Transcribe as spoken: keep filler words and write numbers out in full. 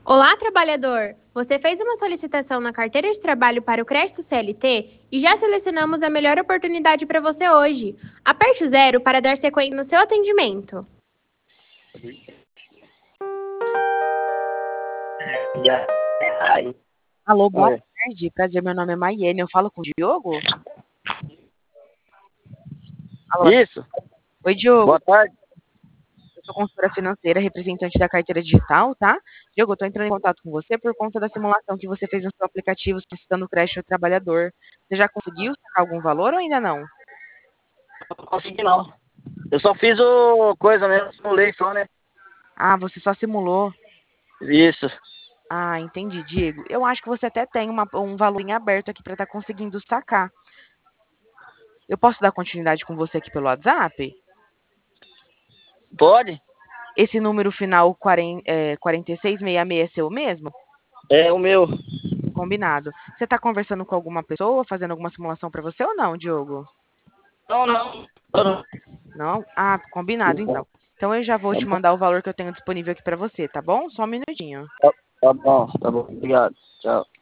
Olá, trabalhador! Você fez uma solicitação na carteira de trabalho para o crédito C L T e já selecionamos a melhor oportunidade para você hoje. Aperte o zero para dar sequência no seu atendimento. Alô, boa Oi. tarde. Prazer, meu nome é Maiene. Eu falo com o Diogo? Alô. Isso. Oi, Diogo. Boa tarde. Eu sou consultora financeira, representante da carteira digital, tá? Diogo, eu tô entrando em contato com você por conta da simulação que você fez no seu aplicativo solicitando o crédito ao trabalhador. Você já conseguiu sacar algum valor ou ainda não? Não consegui não. Eu só fiz o coisa mesmo, simulei só, né? Ah, você só simulou? Isso. Ah, entendi, Diego. Eu acho que você até tem uma- um valor em aberto aqui para estar conseguindo sacar. Eu posso dar continuidade com você aqui pelo WhatsApp? Pode? Esse número final quarenta, é, quarenta e seis sessenta e seis é seu mesmo? É o meu. Combinado. Você está conversando com alguma pessoa, fazendo alguma simulação para você ou não, Diogo? Não, não. Não. Não? Ah, combinado então. Então eu já vou Tá te bom, mandar o valor que eu tenho disponível aqui para você, tá bom? Só um minutinho. tá, tá bom, tá bom. Obrigado. Tchau.